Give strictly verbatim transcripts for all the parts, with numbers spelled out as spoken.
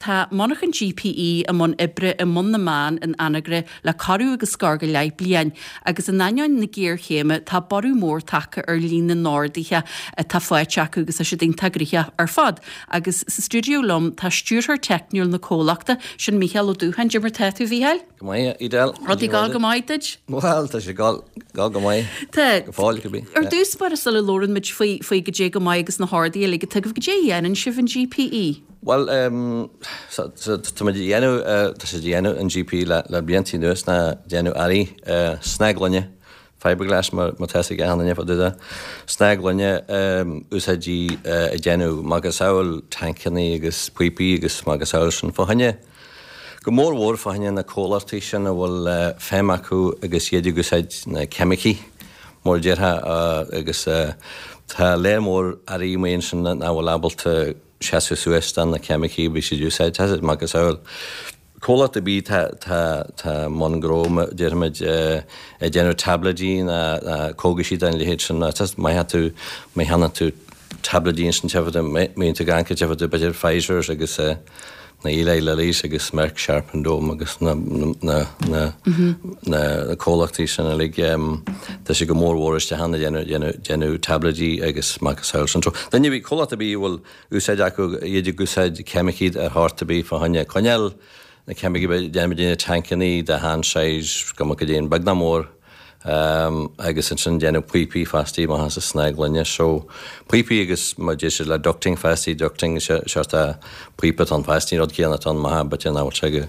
tá monachan G P E a mon ibre a mon na man in anagre le carú agus scarga leib blian agus an nain na géir chéime tá barú mór take ar lína nádíthe a tá foiiteach agus a sé ding tagrithe ar fad agus sa studio lom tá stúrthar techniúil na cólachta sin Michael O'Dúhan Jimmer Tetu Vihel. Gomai idel. Rodi gal gomaidid? Well, tá sé gal gal gomai. Tá. Fáil go bí. Ar dús bar sa le loran mit foi foi go dé gomai agus na hardaí a ligad tugh go dé an sibhan G P E. Well, um, so so to me dienu uh to sé dienu in G P la la bianti nus na dienu ari uh snaglonje fiberglass ma ma tesi gahanne for duda snaglonje um usaji uh dienu magasaul tankani agus pipi agus magasaul for hanye go more war for hanye na colartation will uh, femaku agus yedi gusaj na chemiki more jerha uh, agus uh, ta le more ari mention na will able to Chassis Suez and the chemical we should use it has it Magasaul call it to be ta ta ta mongrom dermid a general tabloidine a kogishi dan lihitchen just my had to my hand to tabloidine and have them me to gank have the budget Pfizer agus na Eli Lilly agus Merck Sharp and Dome agus na na na na collectation and like um there should go more wars to hand the genu genu genu tabloidy agus Magasaul so then you call it to be well you said I could you do said chemical at heart to be for hanya conel the chemical damage tankani the hand size come again bagnamore um agus in genu pipi fasti ma has a snaglanya so pipi agus ma just la ducting fasti ducting shorta pipi on fasti rod kiana ton ma but you know chege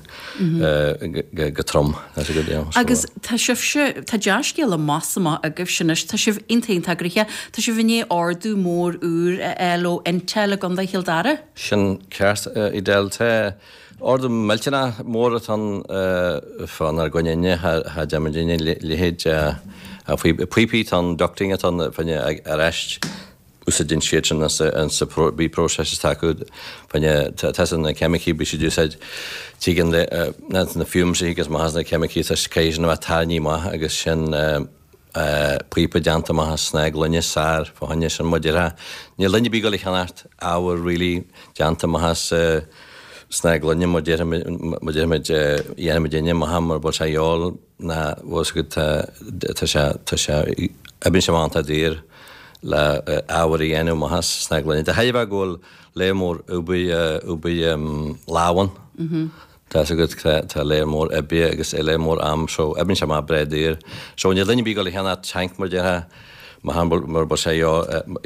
uh gatrom that's a good deal agus ta shifse ta jaski la massama a gifshinish ta shiv intain tagricha ta shivni ordu more ur elo intel on the hildare shin kast idelta Order Melchina Morathon uh fan ar gonne ha ha jamajine lehid a prepeat on doctoring it on the fanya arrest usadin shitchen as and support be processes ta good fanya tasan the chemical be should you said tigen the not in the fumes because ma has the chemical such occasion of tani ma agus shin uh prepedanta ma snaglunne sar for hanya shin modera ni linne bigol chanart our really janta ma has Snaglunne modera modera med Yamedine Muhammad Bochayol na was good tasha tasha abin shamanta dir la awri enu mahas snaglunne the hayva gol lemor ubi ubi lawan mhm that's a good ta lemor abi agus lemor am so abin shama bredir so ni linne bigol hana tank modera Muhammad Bochayol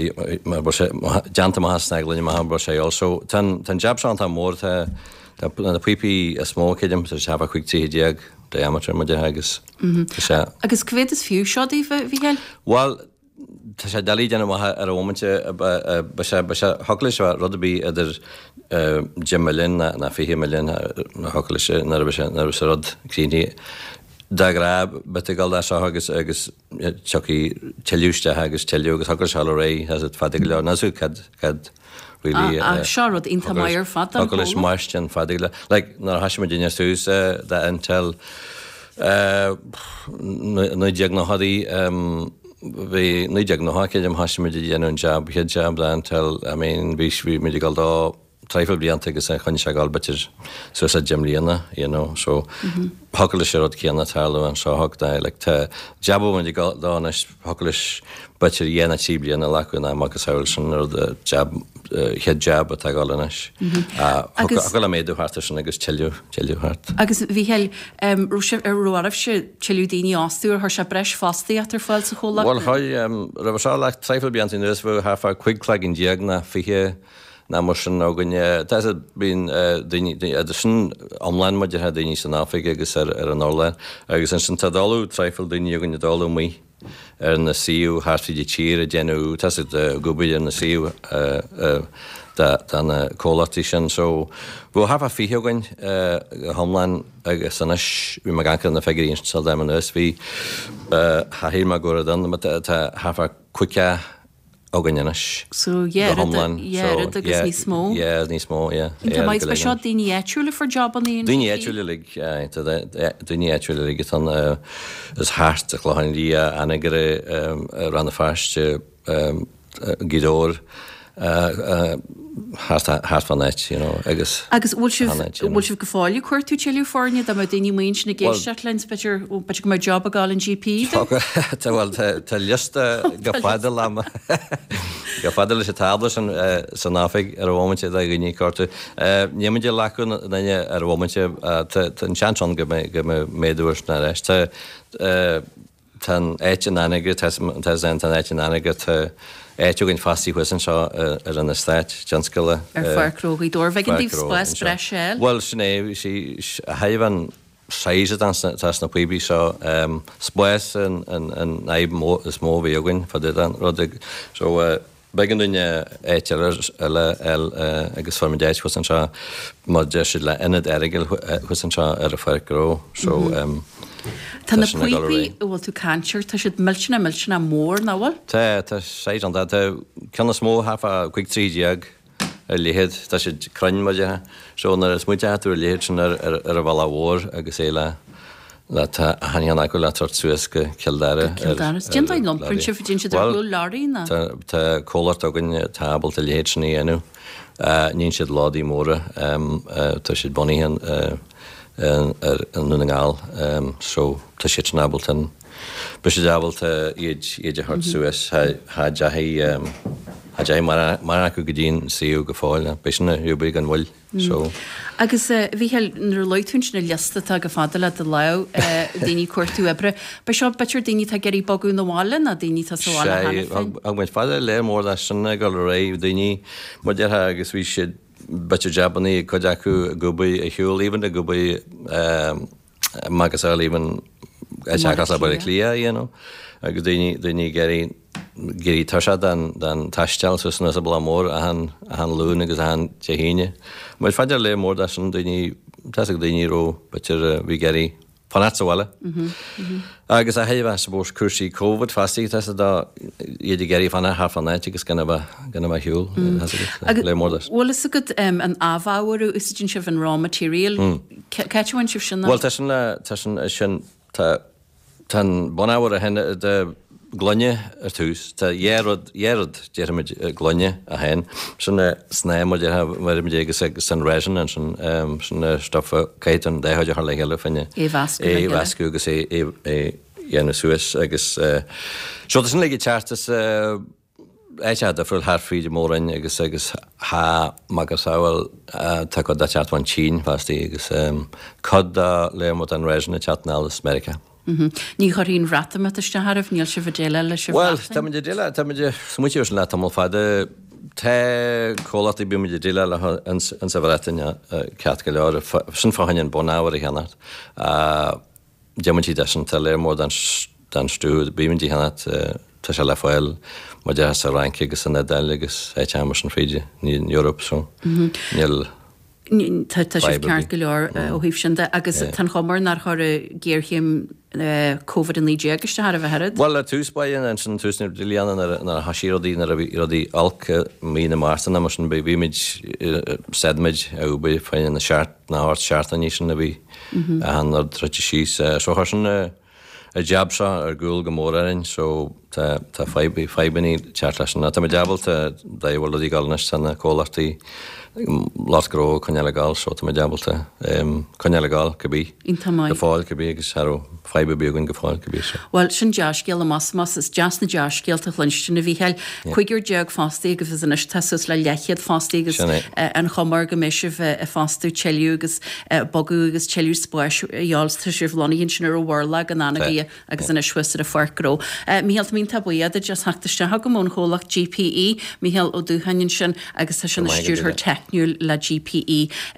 janta mahas snaglunne Muhammad Bochayol so tan tan jabshanta more ta the pipi a small kidum so have a quick tea diag diameter modera agus mhm agus kvedes few shodi vigel well tasha dali jana ma ar a moment basha basha hoklish rodbi other gemelin na fihimelin na hoklish na basha na rod kini dagrab betegal da agus agus chucky telusta agus telu agus hoklish haloray has it fadigla nasu kad kad really uh, uh, Charlotte in Tamayer Fata Polish Martian Fadigla like na Hashimedinia Sus that until uh no jagna hadi um we no jagna hakedem Hashimedinia and job he job until I mean we we medical do trifle bliante gesa khanishagal better so sa jamliana you know so hoklish rod kiana talo and so hok da like ta jabo when you got down hoklish better yana chibliana lakuna Magasaulson or the jab head jab at agalanish ah agala medu hartation agus tellu tellu hart agus vihel um rusha roarafsh telludini astur har shapresh fasti after fall so hola well hi um ravashala trifle bliante nurse we have a quick plug in diagna fihe na motion ogunye tas been the addition online mod had in South Africa agus er an online agus in tadalu trifle the ogunye dalu mi er na C E O harfi di cheer genu tas the gobi in the C E O uh that dan coalition so we'll have a fee ogun homeland agus anish we maganka na figure in so them us we uh ha hima go dan but have a quicker Oganish. So yeah, the yeah, so, the yeah, ni small. Yeah, ni small, yeah. Inte yeah, mai special dini actually for job on the Dini actually like yeah, to the dini actually like on uh as hard to clohan dia anagre um ran the fast um gidor hart fan net, you know, agus agus bhil sih go fáilú chuirtú teú fáne a daoine muins na géisteartlins beidir beidir go job a gáil an G P. Tá bhil tá lista go fadal am go fadal is tabla san náfik ar bhhainte a gní cartu. Níimiide lecu naine ar bhhainte an seanson go méadúirs na reis. Tá éitin aige an éitin aige éú ginn fastí huisan seo ar an stáit Johnscoile. Ar farcróí dúir bheith an díobh spáis breisiil? Well sinné si haimhan séise tas na puibí seo spáis an naib is mó bhíogain fa an rudig. So began duine éitear eile agus formidéis huisan seo má de si le inad airigil huisan seo ar a farcró. So Tá na puibí bhfuil tú cantir tá siad milsena milsena mór na bhfuil? Tá tá sé an tá cena smó hafa chuig trídeag ar léhéad tá siad crainn maidethe seonar is muide tú léhéad sin ar a bhla mhór agus é le le haíon acu le tart suas go Kildare. Dín lomprin si fidín si bhú láirí na? Tá cólart agan tabal a léhéad sin éanú. Níon siad ládí móra tá siad buíhan an nunaáil so tá sé nábaltan be sé dábalta iad a hart suas ha dé mar acu go dtíon siú go fáil be sinna riúba an bhfuil so. Agus bhí nar leitún sinna listatá go fadala de le daoine cuairtú ebre, Ba seo beir daoine tá geirí bagú na bháin a daoine tá sáil ag muid fada le mór lei sinna go ré daoine mu deartha agus bhí siad Butcher Japanese could acu gubai a hiúil even a gubai magasal even a chagas a bari clia, you know. Agus daoine daoine geirí geirí tasha dan dan tastel so sna sabla mór a han a han lún agus a han tehíine. Mai fadidir le mór da sin daoine tas daoine ro butcher bhí geirí fanatsáile. Agus a héh sa bós cuasí COVID fastí tas dá iad geirí fanna ha fannéit agus ganna ganna hiúil le mórdas. Bhil is go an ábháú is sin sibh an raw material cehain sibh sin? Well tá sin le tá sin sin tá tan bonáhar a henne de glonne ar túús Tá dhéad déimiid glonne a hen sinna snéim de mar agus san résin an sin sinna stoffa caiit an déide le heile fanne é bhescu agus é dhéanana suas agus seo sin le teartas éite a fuil thfiide mórin agus agus há magasáil tá go da teathain Chín fastí agus cod le mu an réisina teatnálas America. Ní choín ratama iste Harbh níl se bhdéile le se Well, tá de déile tá smuitiir le tam fada te cólatí bu de déile le an sa bhretain ceat go leir sin fáhain bonáhar a cheanart. Deamantí de sin tal léir mór den stú bíimtí henat tá se le fáil má de sa ranki agus san déile agus éit mar an féide ní in Europa so níl Tá sé ceart go leor ó híh sin agus tan chomar nar chu géirchéim COVID an líide agus ar a bheitad? Well túspáin an sin túsna Dilianan ar hasírodí ar a bhí alca mína Martana mar sin bhíimiid sedmid a b féin na seart na áirt seaartta ní sin a bhí an ar trete síos so chu sin a jab seo ar gúil go mórainn so tá febaní teart lei sinna. Tá deabal bhil í gáilne sanna cólartaí Las gro conile gáil seo tá deabalta conile gáil go bí go fáil go bí agus feibe beagin go fáil go bí se. Well sin deascéal a masmas is deas na deascéalt a chluinstena bhíheil chuigur deag fástaí agus is inis tasus le lechiad fástaí agus an chomar go meisih a fástú teú agus bagú agus teú spáis eáils tá sih láíonn sin ar bhla an anna bhí agus ina suasar a farcró. Míhall mín tabbuiad a just heachtaiste ha go mún cholaach G P E míhall ó dúhainn sin agus tá sin na stúrthir techniúil le G P E